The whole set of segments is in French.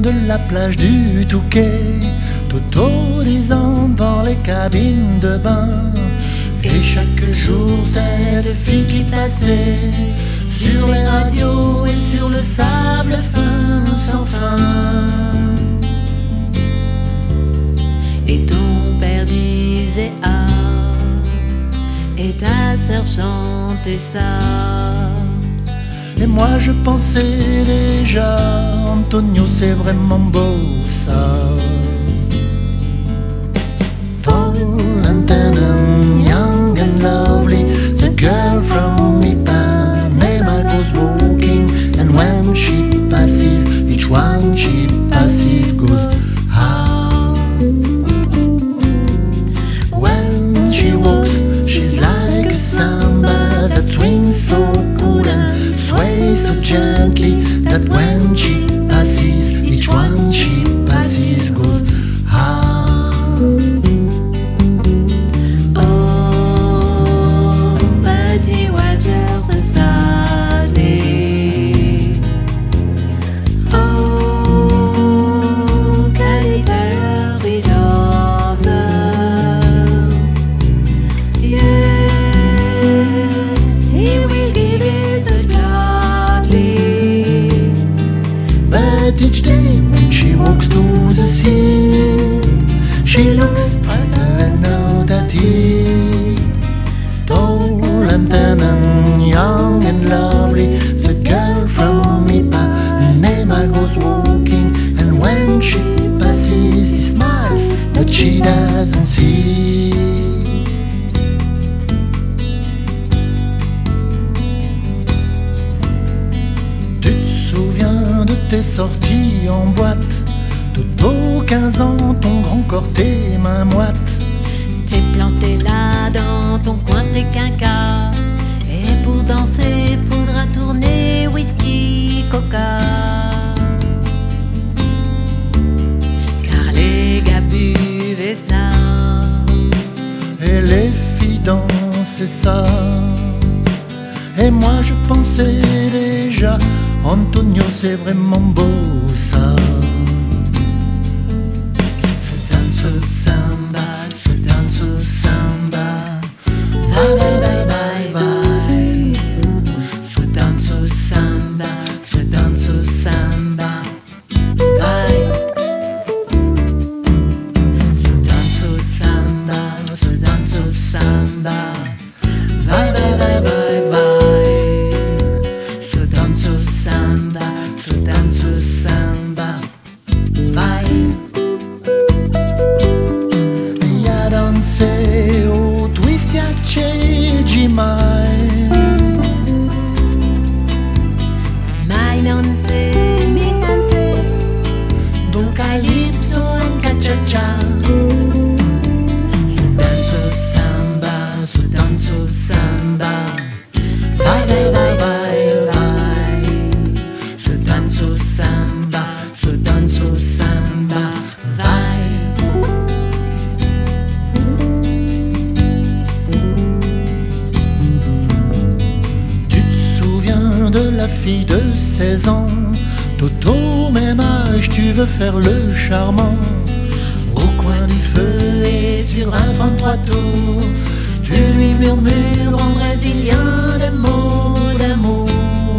de la plage du Touquet, Toto disant devant les cabines de bain. Et chaque jour c'est des filles qui passaient sur les radios et sur le sable fin sans fin. Et ton père disait ah, et ta sœur chantait ça. Et moi je pensais déjà, Antonio c'est vraiment beau ça. Tall and thin and young and lovely, the girl from Ipanema goes walking, and when she passes, each one she passes goes ah. When she walks, she's like a samba that swings so cool and sways so gently, that when she passes, each one she passes goes ah. Oh, Buddy Rogers and Sally. Oh, Caliber, he loves her. Yeah, he will give it a gladly. But each day when she walks to the sea, she looks straight ahead now that he, tall and thin and young and lovely, the girl from Ipanema goes walking, and when she passes he smiles, but she doesn't see. Tu te souviens de tes sorties en boîte, Toto, 15 ans, ton grand corps, tes mains moites. T'es planté là dans ton coin, tes quinquas. Et pour danser, faudra tourner whisky, coca. Car les gars buvaient ça. Et les filles dansaient ça. Et moi je pensais déjà, Antonio c'est vraiment beau ça. Ce samba, ce danse samba, vai vai vai vai vai. Ce danse samba, ce danse samba, vai. Ce danse samba, ce danse samba, vai vai vai vai vai. Ce danse samba, ce danse samba, vai. Danse o twist e a cegi mai. Mai non sei, mi danse. Do calypso and cha-cha-cha. Su danzo samba, su danzo samba. Vai vai vai vai vai. Su danzo samba, su danzo samba, vai. De la fille de 16 ans, Toto, même âge, tu veux faire le charmant. Au coin du feu et sur un 33 tours, tu lui murmures en brésilien des mots d'amour.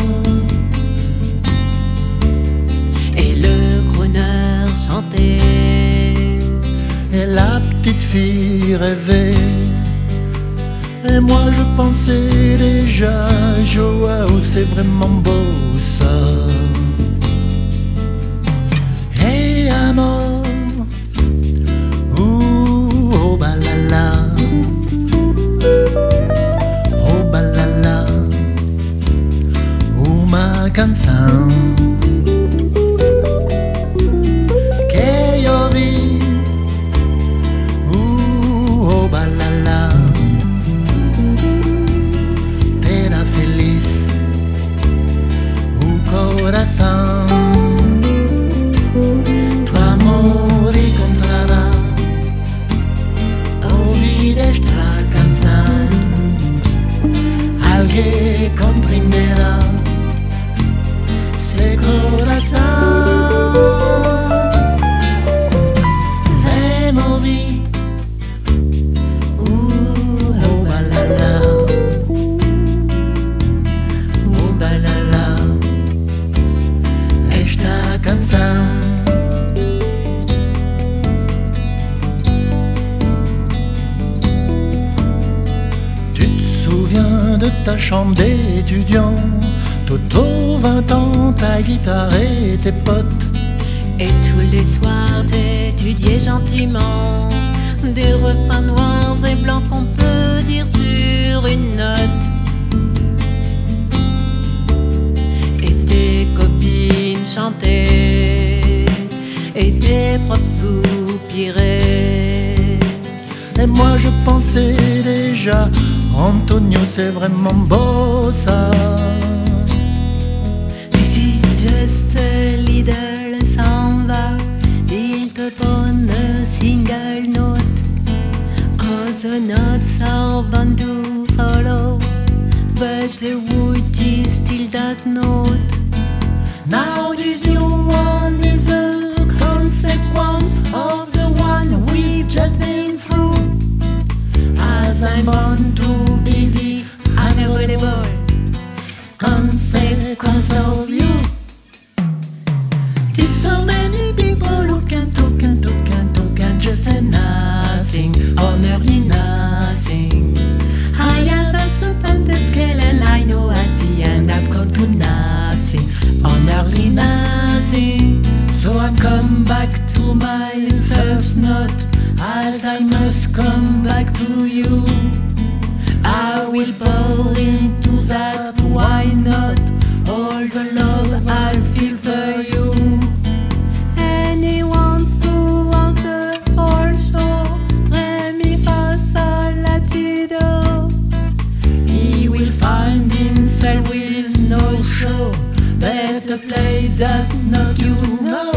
Et le crooner chantait. Et la petite fille rêvait. Et moi je pensais déjà, Joao c'est vraiment beau ça. Hey amor, oh balala, oh balala, uma canção que eu vi, oh balala. Corazón, tu amor nuit. Oh balala, oh balala, esta canção. Tu te souviens de ta chambre d'étudiant, Toto, 20 ans, ta guitare et tes potes. Et tous les soirs t'étudiais gentiment des refrains noirs et blancs qu'on peut dire sur une note. Et tes copines chantaient et tes profs soupiraient. Et moi je pensais déjà, Antonio c'est vraiment beau ça. This is just a little samba, built upon a single note. All the notes are bound to follow, but the wood is still that note. Now this new one is a consequence of the one we've just been through. As I'm born too busy, Unavoidable consequence of you. See so many people who can talk and talk and talk and just say nothing, or nearly nothing. I have a serpent scale and I know at the end I've come to nothing, or nearly nothing. So I come back to my first note, as I must come back to you. I will pour into that why not all the love I feel for you. anyone who answer also Ré, mi, fa, sol, la, ti, do. He will find himself with no show, better place that not you know.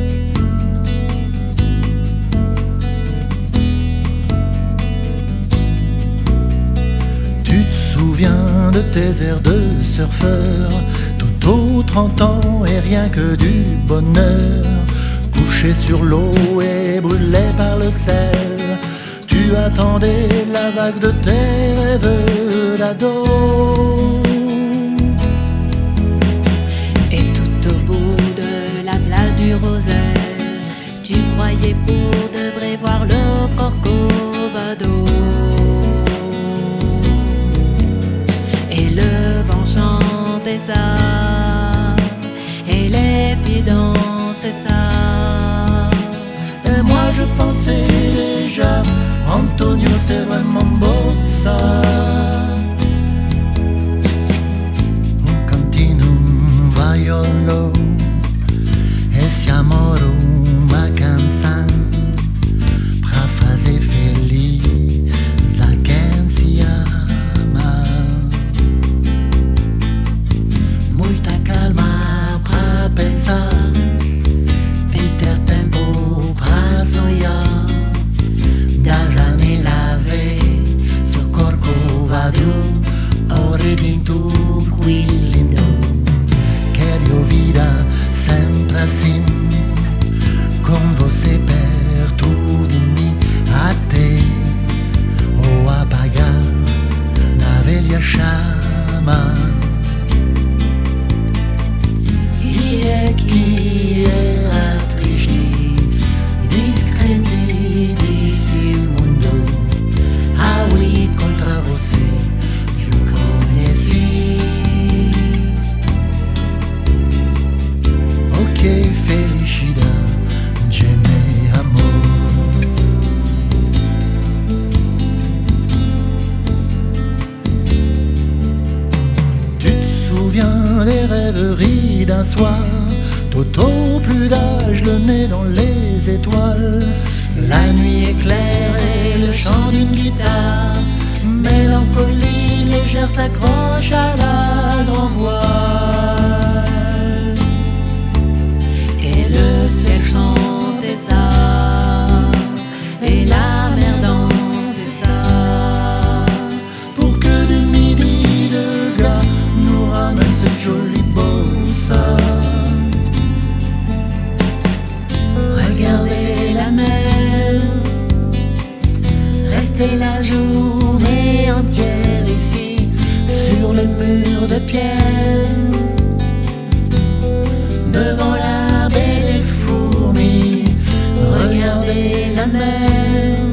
Tu te souviens de tes airs de surfeur, Toto, 30 ans et rien que du bonheur. Couché sur l'eau et brûlé par le sel, tu attendais la vague de tes rêves d'ado. Et tout au bout de la plage du Rosel, tu croyais pour de vrai voir le Corcovado. Et le vent chantait ça, et les filles dansaient ça. Et moi je pensais déjà, Antonio c'est vraiment beau ça. Un continuum vaiolo, esse amor uma canção pra fazer feliz a quem se ama. Muita calma pra pensar, e ter tempo pra sonhar. Da janela vê seu Corcovado, ore dentro qui lindo. Quero vida sempre assim, com você perto de mim, até ou apagar na velha chama. E é que era triste, discrete desse mundo. Ao encontrar você, eu conheci. Oh, que felicidade, meu amor. Tu te souviens des rêveries d'un soir, Toto, plus d'âge, le nez dans les étoiles. La nuit est claire et le chant d'une guitare, mélancolie légère s'accroche à la grand voile. Et le ciel chantait ça, et la mer dansait ça. Pour que du midi de gars nous ramène cette jolie bossa. Regardez la mer, rester la journée entière ici, sur le mur de pierre, devant l'arbre et les fourmis, regarder la mer.